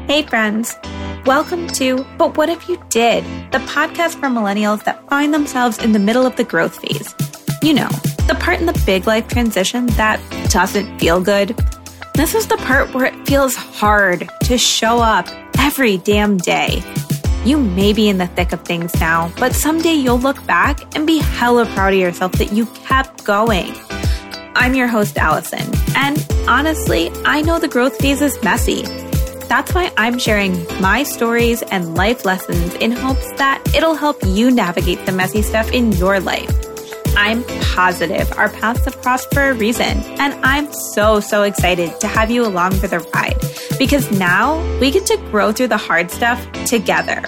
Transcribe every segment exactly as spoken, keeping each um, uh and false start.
Hey friends, welcome to But What If You Did, the podcast for millennials that find themselves in the middle of the growth phase. You know, the part in the big life transition that doesn't feel good. This is the part where it feels hard to show up every damn day. You may be in the thick of things now, but someday you'll look back and be hella proud of yourself that you kept going. I'm your host, Allison, and honestly, I know the growth phase is messy. That's why I'm sharing my stories and life lessons in hopes that it'll help you navigate the messy stuff in your life. I'm positive our paths have crossed for a reason, and I'm so, so excited to have you along for the ride because now we get to grow through the hard stuff together.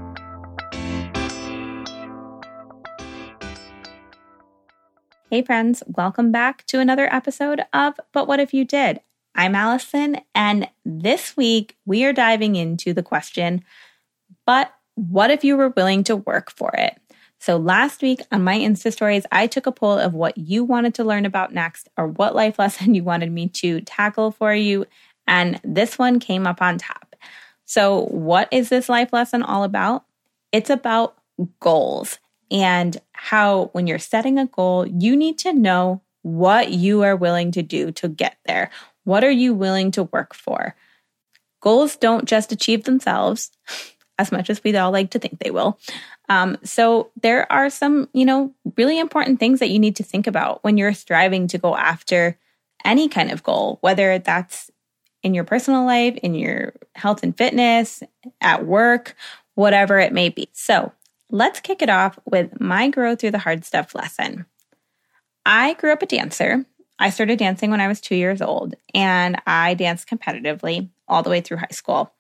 Hey friends, welcome back to another episode of But What If You Did? I'm Allison, and this week we are diving into the question, but what if you were willing to work for it? So last week on my Insta stories, I took a poll of what you wanted to learn about next or what life lesson you wanted me to tackle for you, and this one came up on top. So what is this life lesson all about? It's about goals and how when you're setting a goal, you need to know what you are willing to do to get there. What are you willing to work for? Goals don't just achieve themselves, as much as we'd all like to think they will. Um, so there are some, you know, really important things that you need to think about when you're striving to go after any kind of goal, whether that's in your personal life, in your health and fitness, at work, whatever it may be. So let's kick it off with my Grow Through the Hard Stuff lesson. I grew up a dancer. I started dancing when I was two years old, and I danced competitively all the way through high school.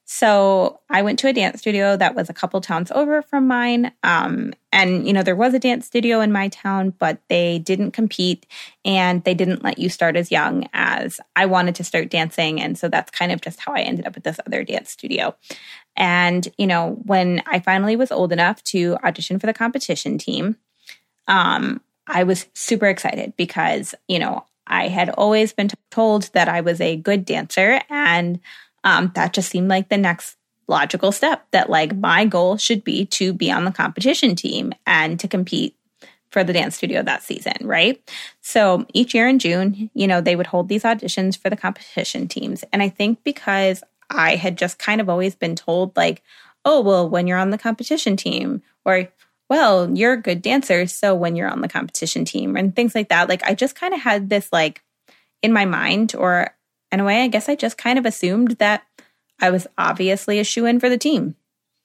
So I went to a dance studio that was a couple towns over from mine. Um, and, you know, there was a dance studio in my town, but they didn't compete and they didn't let you start as young as I wanted to start dancing. And so that's kind of just how I ended up at this other dance studio. And, you know, when I finally was old enough to audition for the competition team, um, I was super excited because, you know, I had always been told that I was a good dancer, and um, that just seemed like the next logical step, that like my goal should be to be on the competition team and to compete for the dance studio that season, right? So each year in June, you know, they would hold these auditions for the competition teams. And I think because I had just kind of always been told like, oh, well, when you're on the competition team, or well, you're a good dancer, so when you're on the competition team and things like that, like I just kind of had this like in my mind, or in a way, I guess I just kind of assumed that I was obviously a shoo-in for the team.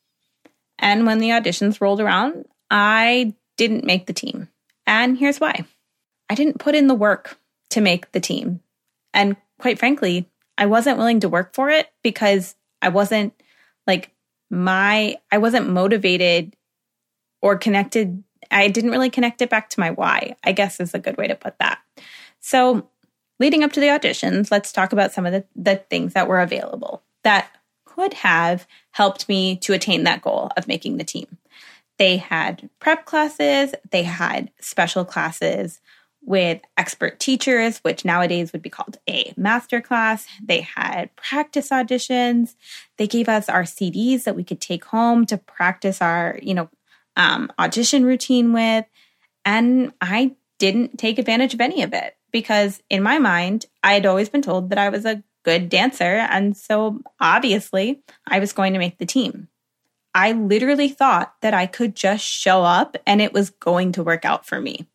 And when the auditions rolled around, I didn't make the team. And here's why. I didn't put in the work to make the team. And quite frankly, I wasn't willing to work for it because I wasn't like my, I wasn't motivated or connected. I didn't really connect it back to my why, I guess is a good way to put that. So leading up to the auditions, let's talk about some of the, the things that were available that could have helped me to attain that goal of making the team. They had prep classes, they had special classes with expert teachers, which nowadays would be called a master class. They had practice auditions. They gave us our C Ds that we could take home to practice our, you know, Um, audition routine with, and I didn't take advantage of any of it because in my mind, I had always been told that I was a good dancer, and so obviously I was going to make the team. I literally thought that I could just show up and it was going to work out for me.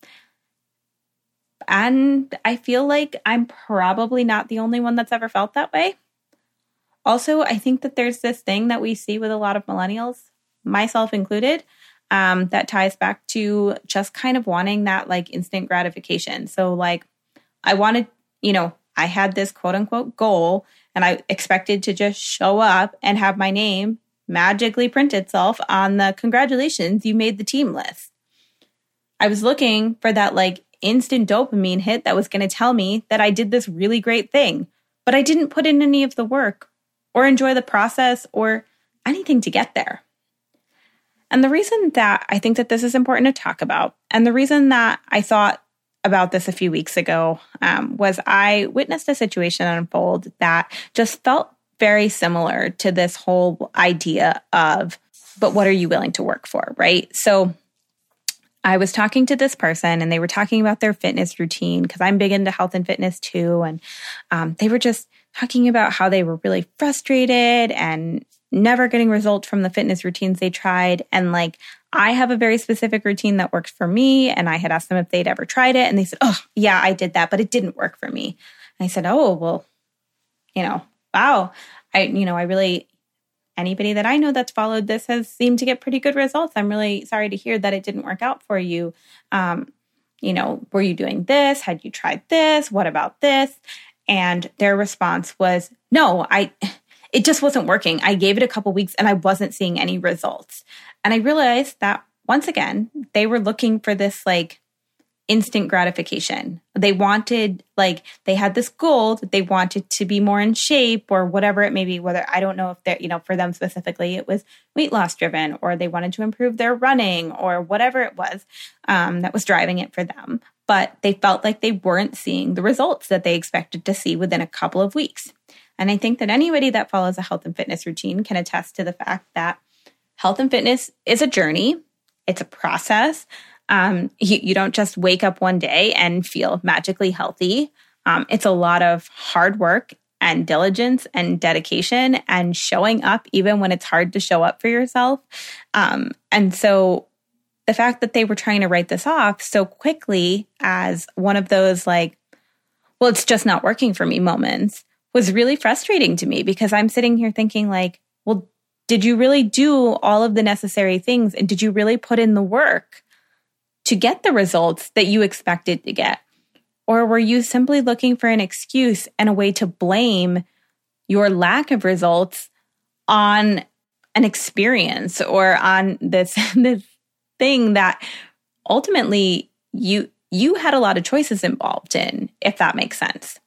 And I feel like I'm probably not the only one that's ever felt that way. Also, I think that there's this thing that we see with a lot of millennials, myself included, Um, that ties back to just kind of wanting that like instant gratification. So like I wanted, you know, I had this quote unquote goal and I expected to just show up and have my name magically print itself on the congratulations, you made the team list. I was looking for that like instant dopamine hit that was going to tell me that I did this really great thing, but I didn't put in any of the work or enjoy the process or anything to get there. And the reason that I think that this is important to talk about, and the reason that I thought about this a few weeks ago um, was I witnessed a situation unfold that just felt very similar to this whole idea of, but what are you willing to work for, right? So I was talking to this person and they were talking about their fitness routine because I'm big into health and fitness too. And um, they were just talking about how they were really frustrated and never getting results from the fitness routines they tried. And like, I have a very specific routine that works for me. And I had asked them if they'd ever tried it. And they said, oh, yeah, I did that, but it didn't work for me. And I said, oh, well, you know, wow. I, you know, I really, anybody that I know that's followed this has seemed to get pretty good results. I'm really sorry to hear that it didn't work out for you. Um, you know, were you doing this? Had you tried this? What about this? And their response was, no, I, it just wasn't working. I gave it a couple weeks and I wasn't seeing any results. And I realized that once again, they were looking for this like instant gratification. They wanted, like, they had this goal that they wanted to be more in shape or whatever it may be, whether, I don't know if they're, you know, for them specifically, it was weight loss driven, or they wanted to improve their running or whatever it was um, that was driving it for them. But they felt like they weren't seeing the results that they expected to see within a couple of weeks. And I think that anybody that follows a health and fitness routine can attest to the fact that health and fitness is a journey. It's a process. Um, you, you don't just wake up one day and feel magically healthy. Um, it's a lot of hard work and diligence and dedication and showing up even when it's hard to show up for yourself. Um, and so the fact that they were trying to write this off so quickly as one of those like, well, it's just not working for me moments was really frustrating to me, because I'm sitting here thinking like, well, did you really do all of the necessary things? And did you really put in the work to get the results that you expected to get? Or were you simply looking for an excuse and a way to blame your lack of results on an experience or on this, this thing that ultimately you you had a lot of choices involved in, if that makes sense?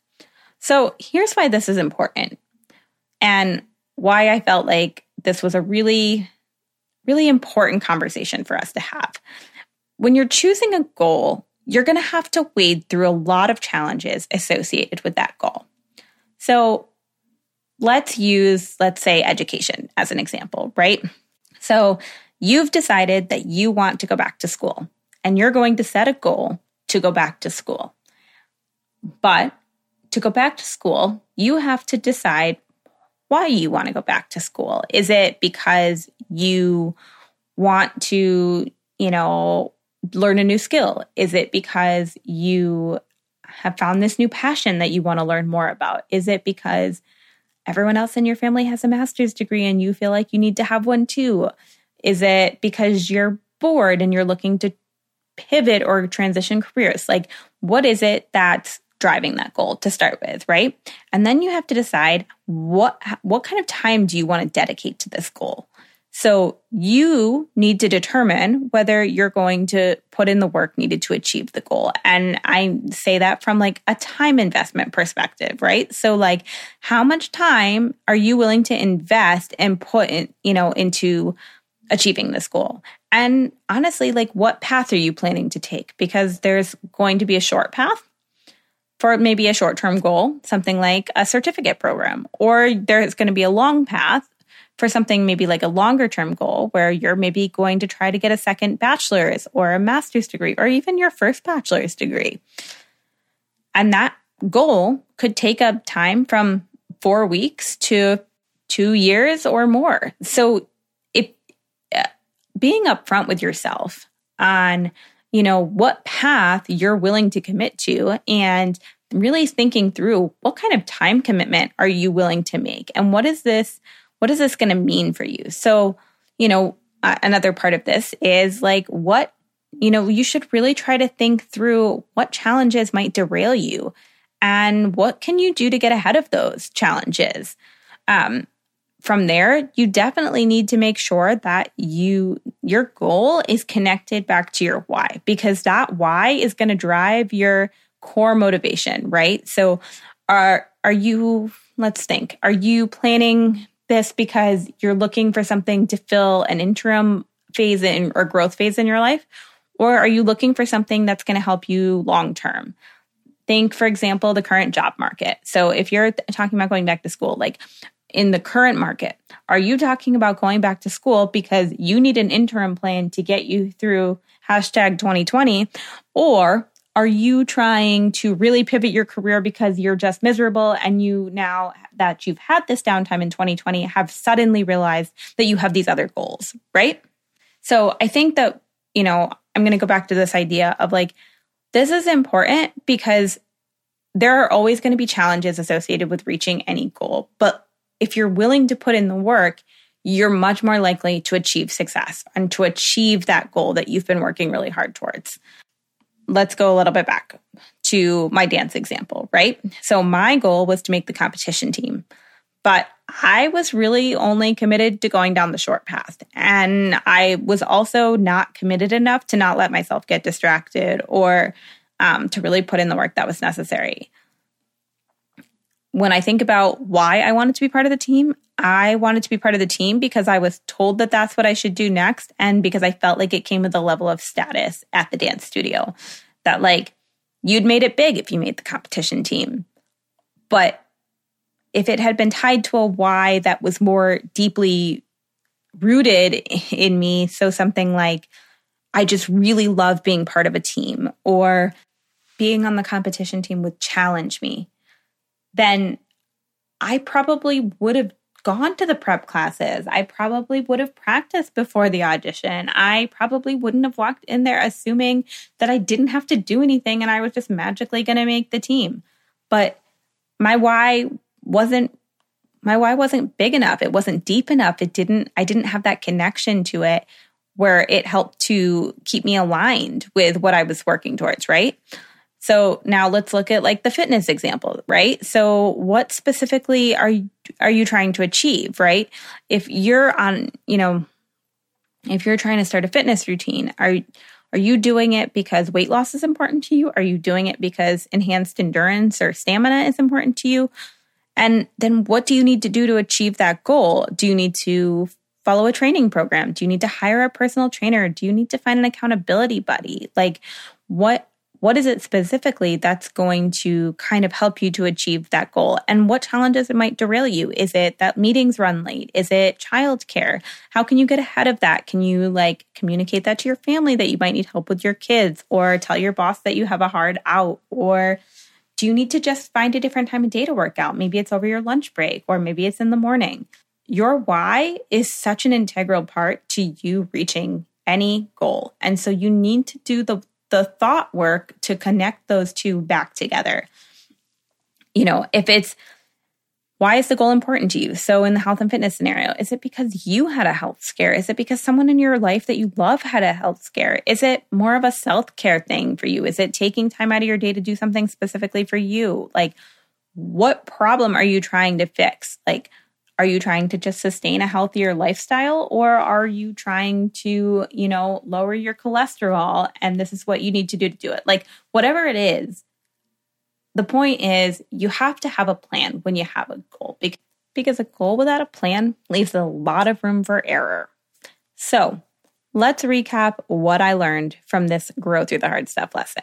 So here's why this is important and why I felt like this was a really, really important conversation for us to have. When you're choosing a goal, you're going to have to wade through a lot of challenges associated with that goal. So let's use, let's say, education as an example, right? So you've decided that you want to go back to school and you're going to set a goal to go back to school. But to go back to school, you have to decide why you want to go back to school. Is it because you want to, you know, learn a new skill? Is it because you have found this new passion that you want to learn more about? Is it because everyone else in your family has a master's degree and you feel like you need to have one too? Is it because you're bored and you're looking to pivot or transition careers? Like, what is it that's driving that goal to start with, right? And then you have to decide what what kind of time do you want to dedicate to this goal? So you need to determine whether you're going to put in the work needed to achieve the goal. And I say that from like a time investment perspective, right? So like, how much time are you willing to invest and put in, you know, into achieving this goal? And honestly, like, what path are you planning to take? Because there's going to be a short path for maybe a short-term goal, something like a certificate program, or there's going to be a long path for something maybe like a longer-term goal where you're maybe going to try to get a second bachelor's or a master's degree, or even your first bachelor's degree. And that goal could take up time from four weeks to two years or more. So if uh, being upfront with yourself on, you know, what path you're willing to commit to, and really thinking through what kind of time commitment are you willing to make, and what is this, what is this going to mean for you? So, you know, uh, another part of this is like, what, you know, you should really try to think through what challenges might derail you and what can you do to get ahead of those challenges. Um, From there, you definitely need to make sure that you your goal is connected back to your why, because that why is going to drive your core motivation, right? So are are you, let's think, are you planning this because you're looking for something to fill an interim phase in or growth phase in your life? Or are you looking for something that's going to help you long term? Think, for example, the current job market. So if you're talking about going back to school, like, in the current market? Are you talking about going back to school because you need an interim plan to get you through hashtag twenty twenty? Or are you trying to really pivot your career because you're just miserable and you, now that you've had this downtime in twenty twenty, have suddenly realized that you have these other goals, right? So I think that, you know, I'm going to go back to this idea of like, this is important because there are always going to be challenges associated with reaching any goal. But if you're willing to put in the work, you're much more likely to achieve success and to achieve that goal that you've been working really hard towards. Let's go a little bit back to my dance example, right? So my goal was to make the competition team, but I was really only committed to going down the short path. And I was also not committed enough to not let myself get distracted or um, to really put in the work that was necessary. When I think about why I wanted to be part of the team, I wanted to be part of the team because I was told that that's what I should do next. And because I felt like it came with a level of status at the dance studio that like you'd made it big if you made the competition team. But if it had been tied to a why that was more deeply rooted in me, so something like, I just really love being part of a team, or being on the competition team would challenge me, then I probably would have gone to the prep classes. I probably would have practiced before the audition. I probably wouldn't have walked in there assuming that I didn't have to do anything and I was just magically going to make the team. But my why wasn't my why wasn't big enough. It wasn't deep enough. It didn't I didn't have that connection to it where it helped to keep me aligned with what I was working towards, right? So now let's look at like the fitness example, right? So what specifically are you, are you trying to achieve, right? If you're on, you know, if you're trying to start a fitness routine, are are you doing it because weight loss is important to you? Are you doing it because enhanced endurance or stamina is important to you? And then what do you need to do to achieve that goal? Do you need to follow a training program? Do you need to hire a personal trainer? Do you need to find an accountability buddy? Like what What is it specifically that's going to kind of help you to achieve that goal? And what challenges it might derail you? Is it that meetings run late? Is it childcare? How can you get ahead of that? Can you like communicate that to your family that you might need help with your kids, or tell your boss that you have a hard out? Or do you need to just find a different time of day to work out? Maybe it's over your lunch break, or maybe it's in the morning. Your why is such an integral part to you reaching any goal. And so you need to do the the thought work to connect those two back together. You know, if it's, why is the goal important to you? So in the health and fitness scenario, is it because you had a health scare? Is it because someone in your life that you love had a health scare? Is it more of a self-care thing for you? Is it taking time out of your day to do something specifically for you? Like, what problem are you trying to fix? Like, are you trying to just sustain a healthier lifestyle, or are you trying to, you know, lower your cholesterol and this is what you need to do to do it? Like, whatever it is, the point is you have to have a plan when you have a goal, because a goal without a plan leaves a lot of room for error. So let's recap what I learned from this Grow Through the Hard Stuff lesson.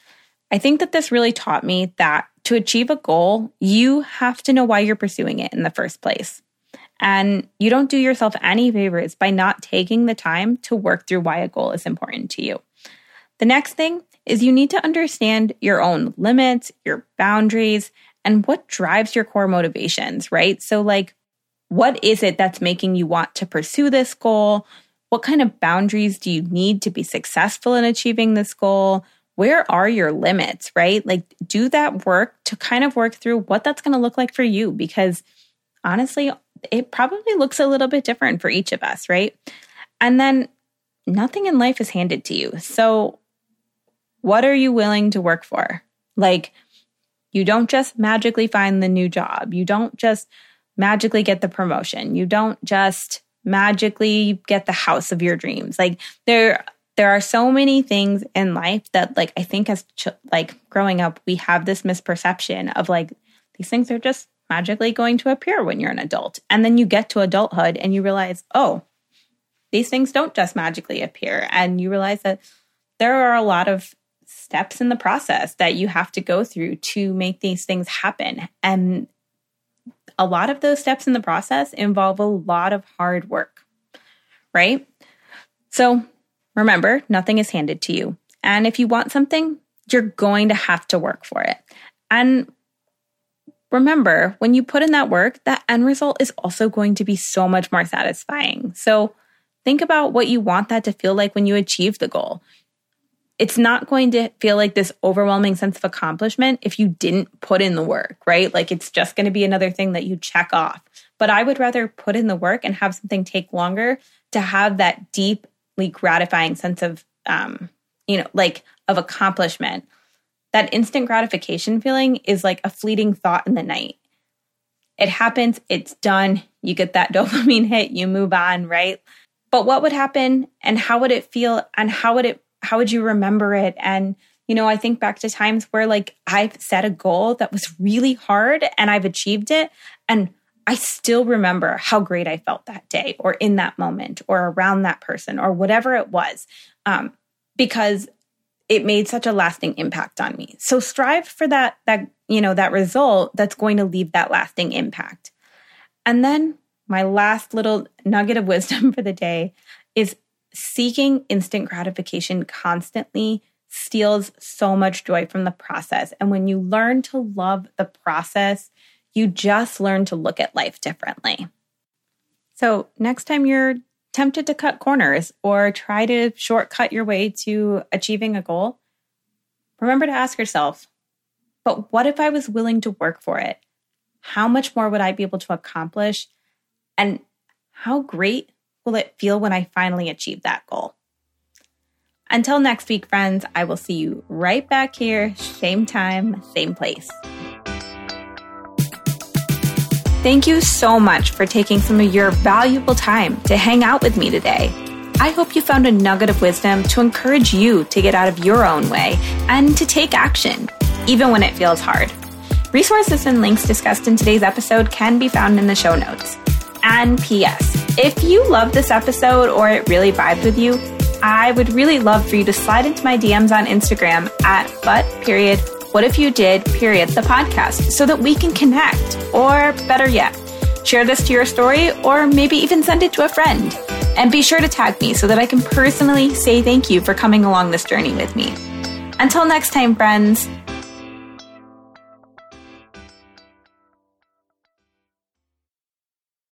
I think that this really taught me that to achieve a goal, you have to know why you're pursuing it in the first place. And you don't do yourself any favors by not taking the time to work through why a goal is important to you. The next thing is you need to understand your own limits, your boundaries, and what drives your core motivations, right? So like, what is it that's making you want to pursue this goal? What kind of boundaries do you need to be successful in achieving this goal? Where are your limits, right? Like, do that work to kind of work through what that's going to look like for you, because honestly, it probably looks a little bit different for each of us, right? And then nothing in life is handed to you. So what are you willing to work for? Like, you don't just magically find the new job. You don't just magically get the promotion. You don't just magically get the house of your dreams. Like, there There are so many things in life that, like, I think as ch- like growing up, we have this misperception of like, these things are just magically going to appear when you're an adult. And then you get to adulthood and you realize, oh, these things don't just magically appear. And you realize that there are a lot of steps in the process that you have to go through to make these things happen. And a lot of those steps in the process involve a lot of hard work, right? So remember, nothing is handed to you. And if you want something, you're going to have to work for it. And remember, when you put in that work, that end result is also going to be so much more satisfying. So think about what you want that to feel like when you achieve the goal. It's not going to feel like this overwhelming sense of accomplishment if you didn't put in the work, right? Like it's just going to be another thing that you check off. But I would rather put in the work and have something take longer to have that deeply gratifying sense of, um, you know, like of accomplishment. That instant gratification feeling is like a fleeting thought in the night. It happens, it's done, you get that dopamine hit, you move on, right? But what would happen and how would it feel and how would it how would you remember it? And, you know, I think back to times where like I've set a goal that was really hard and I've achieved it. And I still remember how great I felt that day or in that moment or around that person or whatever it was, um, because it made such a lasting impact on me. So strive for that, that, you know, that result that's going to leave that lasting impact. And then my last little nugget of wisdom for the day is seeking instant gratification constantly steals so much joy from the process. And when you learn to love the process, you just learn to look at life differently. So next time you're tempted to cut corners or try to shortcut your way to achieving a goal, remember to ask yourself, but what if I was willing to work for it? How much more would I be able to accomplish? And how great will it feel when I finally achieve that goal? Until next week, friends, I will see you right back here, same time, same place. Thank you so much for taking some of your valuable time to hang out with me today. I hope you found a nugget of wisdom to encourage you to get out of your own way and to take action, even when it feels hard. Resources and links discussed in today's episode can be found in the show notes. And P S, if you love this episode or it really vibed with you, I would really love for you to slide into my D Ms on Instagram at but period what if you did period the podcast so that we can connect. Or better yet, share this to your story or maybe even send it to a friend. And be sure to tag me so that I can personally say thank you for coming along this journey with me. Until next time, friends.